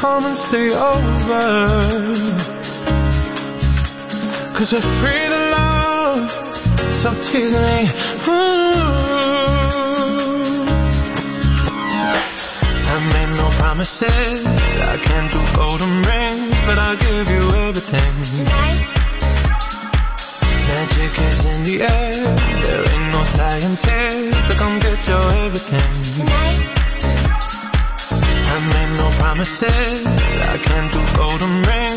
come and stay over. 'Cause we're free to love, so tease me. I made no promises, I can't do golden rings, but I'll give you everything. Tonight? Magic is in the air, there ain't no scientist to come get your everything. Tonight? I made no promises, I can't do golden rings,